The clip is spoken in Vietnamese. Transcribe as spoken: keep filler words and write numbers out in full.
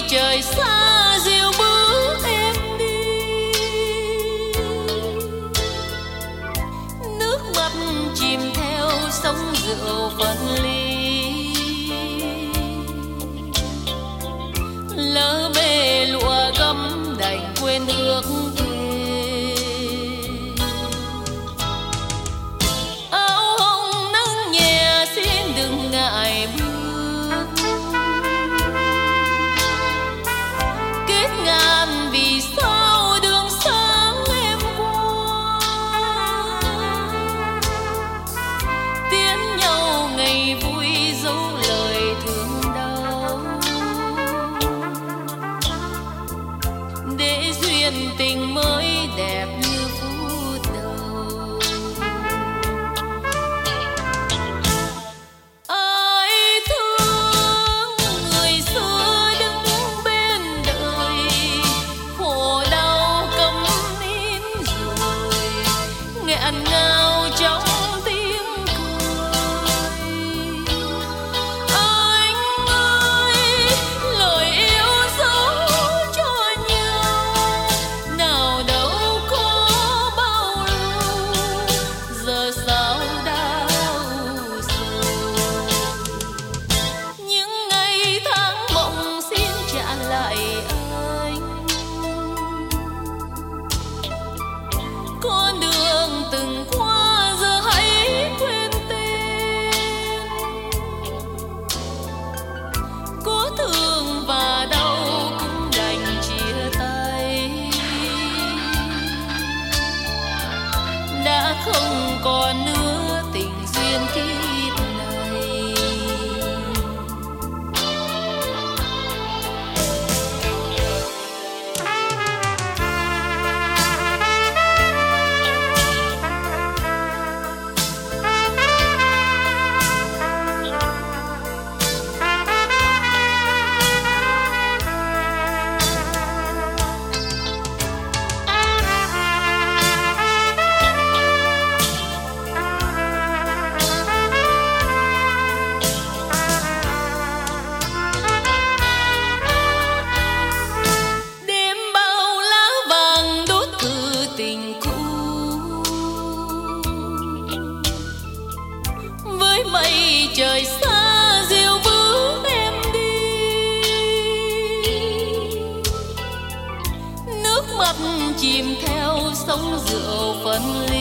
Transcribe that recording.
trời xa dịu bước em đi, nước mắt chìm theo sóng rượu phân ly, lỡ bê lụa gấm đành quên ước thề. Áo hồng nắng nhẹ xin đừng ngại bước, kết ngàn vì sao đường sáng em qua, tiến nhau ngày vui dấu lời thương đau, để duyên tình mới đẹp như phút đầu. Ai thương người xưa đứng bên đời, khổ đau câm nín rồi nghẹn ngào trong tiếng cười. Anh ơi, lời yêu dấu cho nhau, nào đâu có bao lâu, giờ sao đau sầu. Những ngày tháng mộng xin trả lại anh, con đường từng qua giờ hãy quên tên. Có thương và đau cũng đành chia tay, đã không còn nữa tình duyên kiếp này. Đêm bao lá vàng đốt thư tình cũ, với mây trời xa dịu bước em đi, nước mắt chìm theo sóng rượu phân ly,